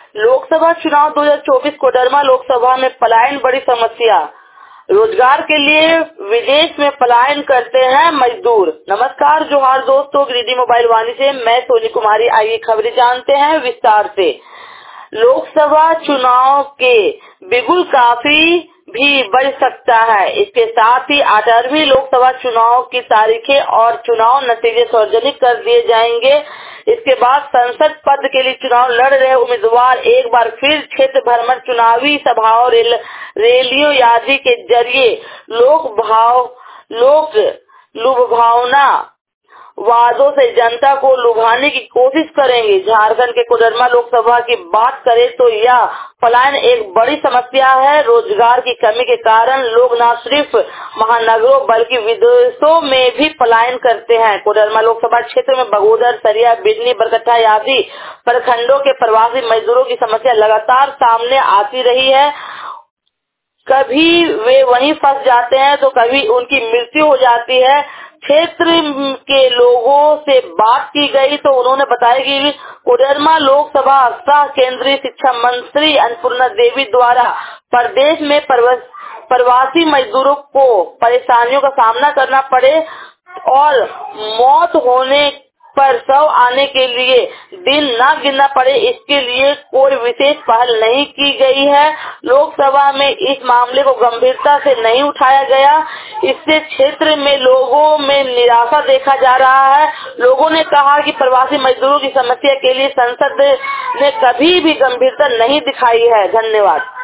लोकसभा चुनाव 2024 कोडरमा लोकसभा में पलायन बड़ी समस्या। रोजगार के लिए विदेश में पलायन करते हैं मजदूर। नमस्कार, जोहार दोस्तों, गिरिडीह मोबाइल वाणी से मैं सोनी कुमारी। आइए खबरें जानते हैं विस्तार से। लोकसभा चुनाव के बिगुल काफी भी बढ़ सकता है। इसके साथ ही 18वीं लोकसभा चुनाव की तारीखें और चुनाव नतीजे सार्वजनिक कर दिए जाएंगे। इसके बाद संसद पद के लिए चुनाव लड़ रहे उम्मीदवार एक बार फिर क्षेत्र भ्रमण, चुनावी सभाओं, रैलियों आदि के जरिए लोक लुभावना वादों से जनता को लुभाने की कोशिश करेंगे। झारखंड के कोडरमा लोकसभा की बात करें तो यह पलायन एक बड़ी समस्या है। रोजगार की कमी के कारण लोग न सिर्फ महानगरों बल्कि विदेशों में भी पलायन करते हैं। कोडरमा लोकसभा क्षेत्र में बगोदर, सरिया, बिजनी, बरकट्ठा आदि प्रखंडों के प्रवासी मजदूरों की समस्या लगातार सामने आती रही है। कभी वे वहीं फंस जाते हैं तो कभी उनकी मृत्यु हो जाती है। क्षेत्र के लोगों से बात की गई तो उन्होंने बताया कि कोडरमा लोकसभा सह केंद्रीय शिक्षा मंत्री अन्नपूर्णा देवी द्वारा प्रदेश में प्रवासी मजदूरों को परेशानियों का सामना करना पड़े और मौत होने पर शव आने के लिए दिन न गिनना पड़े, इसके लिए कोई विशेष पहल नहीं की गई है। लोकसभा में इस मामले को गंभीरता से नहीं उठाया गया। इससे क्षेत्र में लोगों में निराशा देखा जा रहा है। लोगों ने कहा कि प्रवासी मजदूरों की समस्या के लिए संसद ने कभी भी गंभीरता नहीं दिखाई है। धन्यवाद।